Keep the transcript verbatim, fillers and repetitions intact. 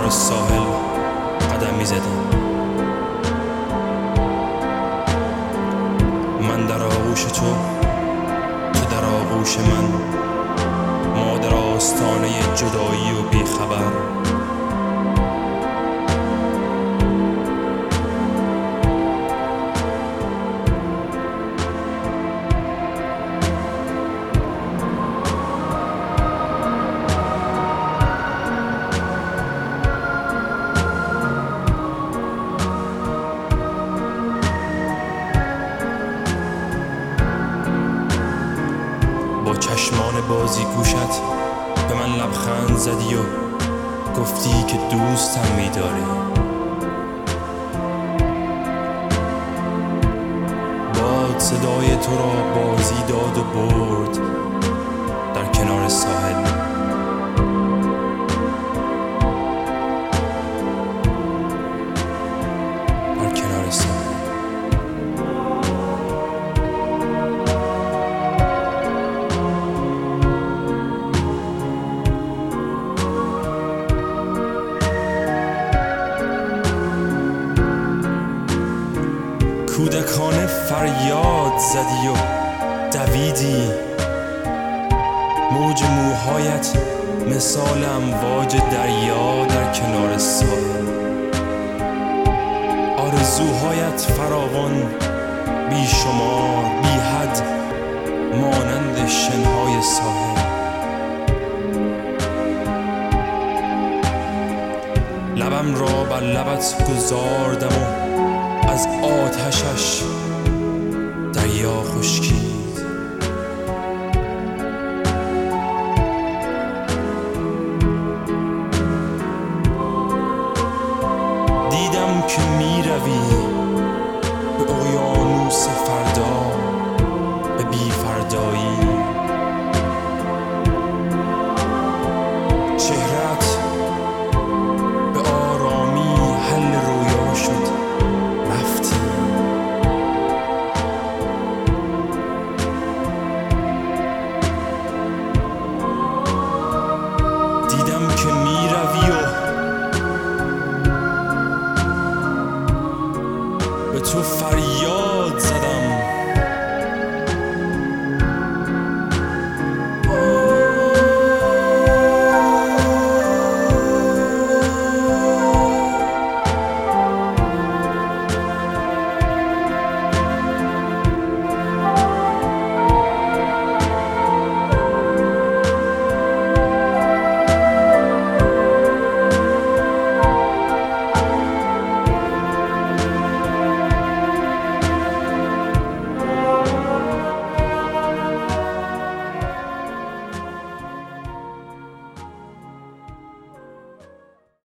کنار ساحل قدم می زدیم. من در آغوش تو، تو در آغوش من، ما در آستانه جدایی و بیخبر. با چشمان بازی گوشت به من لبخند زدی و گفتی که دوستم می‌داری. باد صدای تو را بازی داد و برد در کنار ساحل. در کنار ساحل کودکانه فریاد زدی و دویدی. موج موهایت مثال امواج دریا در کنار ساحل. آرزوهایت فراوان، بی شمار، بی حد، مانند شنهای ساحل. لبم را بر لبت گذاردم و از آتشش دریا خشکید. دیدم که می روی به اقیانوس فردا.